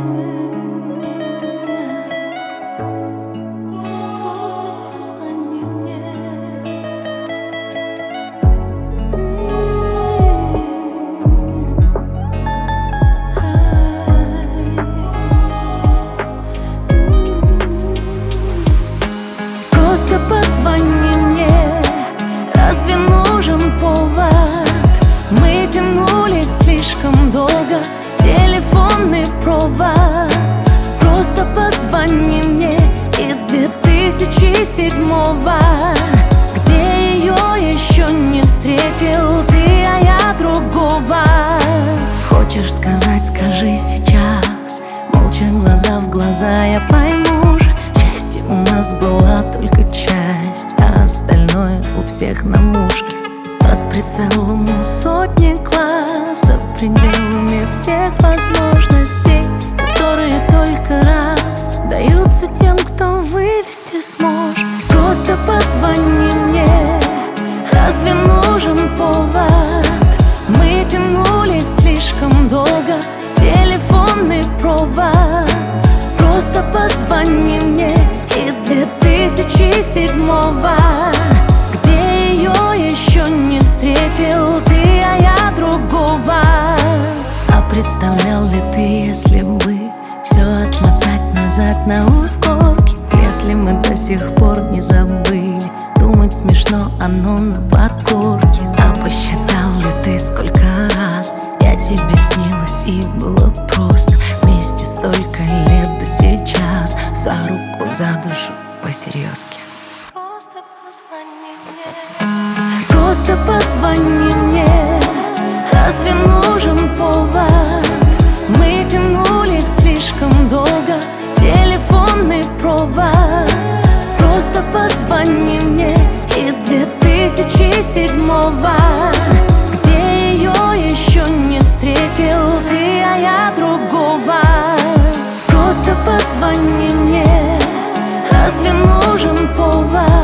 Просто позвони мне. Просто позвони мне, разве нужен повод? Мы тянулись слишком долго, телефонный провод. Просто позвони мне из 2007-го, где ее еще не встретил ты, а я другого. Хочешь сказать, скажи сейчас, молча глаза в глаза, я пойму же. Счастье у нас была только часть, а остальное у всех на мушке. Под прицелом у сотни глаз, за пределами всех возможностей, которые только раз даются тем, кто вывести сможет. Просто позвони мне, разве нужен повод? Мы тянулись слишком долго, телефонный провод. Просто позвони мне из 2007-го, где ее еще не встретил ты, а я другого. А представлял ли ты, если бы все отмотать назад на ускорке? Если мы до сих пор не забыли, думать смешно, оно на подкорке. А посчитал ли ты, сколько раз я тебе снилась и было просто вместе столько лет до сейчас, за руку, за душу, по-серьезки. Просто позвони мне. Просто позвони мне, разве нужен повод? Мы тянулись слишком долго, телефонный провод. Просто позвони мне из 2007-го, где ее еще не встретил ты, а я другого. Просто позвони мне, разве нужен повод?